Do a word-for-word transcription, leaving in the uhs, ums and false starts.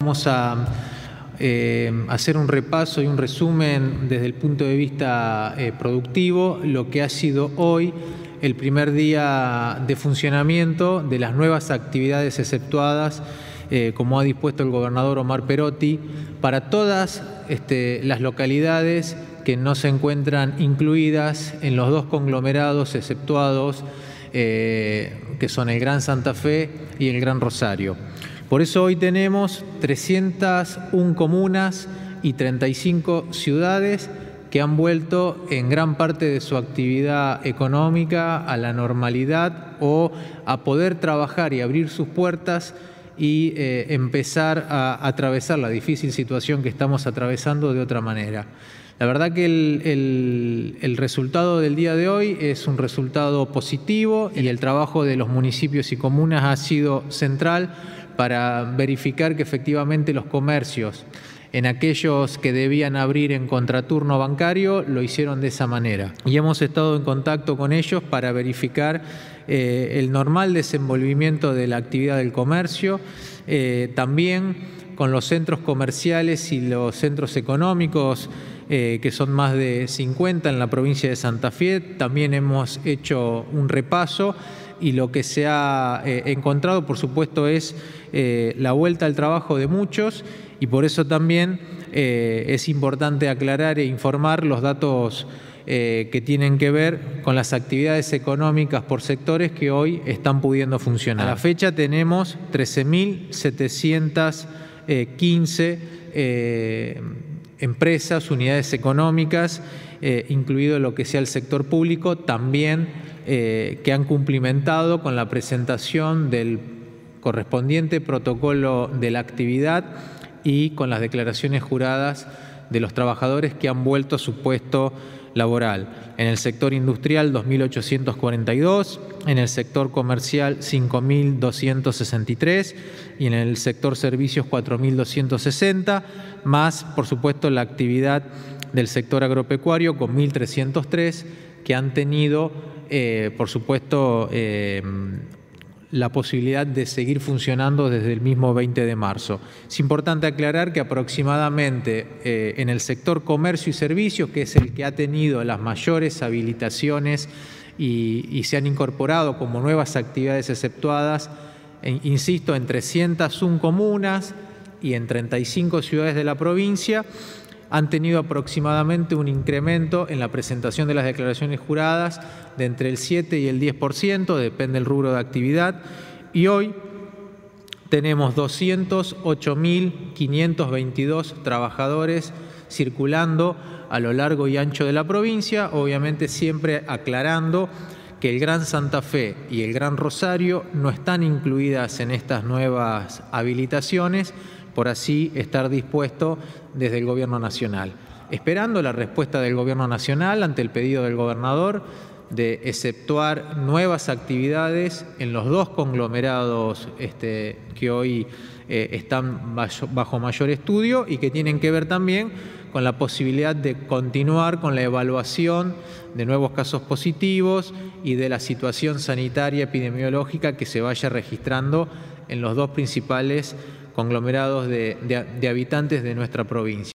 vamos a eh, hacer un repaso y un resumen desde el punto de vista eh, productivo, lo que ha sido hoy el primer día de funcionamiento de las nuevas actividades exceptuadas, eh, como ha dispuesto el gobernador Omar Perotti, para todas este, las localidades que no se encuentran incluidas en los dos conglomerados exceptuados, eh, que son el Gran Santa Fe y el Gran Rosario. Por eso hoy tenemos trescientas una comunas y treinta y cinco ciudades que han vuelto en gran parte de su actividad económica a la normalidad o a poder trabajar y abrir sus puertas y eh, empezar a atravesar la difícil situación que estamos atravesando de otra manera. La verdad que el, el, el resultado del día de hoy es un resultado positivo y el trabajo de los municipios y comunas ha sido central para verificar que efectivamente los comercios, en aquellos que debían abrir en contraturno bancario, lo hicieron de esa manera. Y hemos estado en contacto con ellos para verificar eh, el normal desenvolvimiento de la actividad del comercio, eh, también con los centros comerciales y los centros económicos, eh, que son más de cincuenta en la provincia de Santa Fe. También hemos hecho un repaso y lo que se ha eh, encontrado, por supuesto, es eh, la vuelta al trabajo de muchos, y por eso también eh, es importante aclarar e informar los datos eh, que tienen que ver con las actividades económicas por sectores que hoy están pudiendo funcionar. A la fecha tenemos trece mil setecientas quince eh, empresas, unidades económicas, eh, incluido lo que sea el sector público, también eh, que han cumplimentado con la presentación del correspondiente protocolo de la actividad y con las declaraciones juradas de los trabajadores que han vuelto a su puesto laboral. En el sector industrial, dos mil ochocientos cuarenta y dos, en el sector comercial, cinco mil doscientos sesenta y tres y en el sector servicios, cuatro mil doscientos sesenta, más, por supuesto, la actividad del sector agropecuario con mil trescientos tres, que han tenido, eh, por supuesto, eh, la posibilidad de seguir funcionando desde el mismo veinte de marzo. Es importante aclarar que aproximadamente eh, en el sector comercio y servicios, que es el que ha tenido las mayores habilitaciones y, y se han incorporado como nuevas actividades exceptuadas, en, insisto, en trescientas una comunas y en treinta y cinco ciudades de la provincia, han tenido aproximadamente un incremento en la presentación de las declaraciones juradas de entre el siete y el diez por ciento, depende del rubro de actividad, y hoy tenemos doscientos ocho mil quinientos veintidós trabajadores circulando a lo largo y ancho de la provincia, obviamente siempre aclarando que el Gran Santa Fe y el Gran Rosario no están incluidas en estas nuevas habilitaciones, por así estar dispuesto desde el Gobierno Nacional. Esperando la respuesta del Gobierno Nacional ante el pedido del gobernador de exceptuar nuevas actividades en los dos conglomerados este, que hoy eh, están bajo mayor estudio y que tienen que ver también con la posibilidad de continuar con la evaluación de nuevos casos positivos y de la situación sanitaria epidemiológica que se vaya registrando en los dos principales conglomerados de, de, de habitantes de nuestra provincia.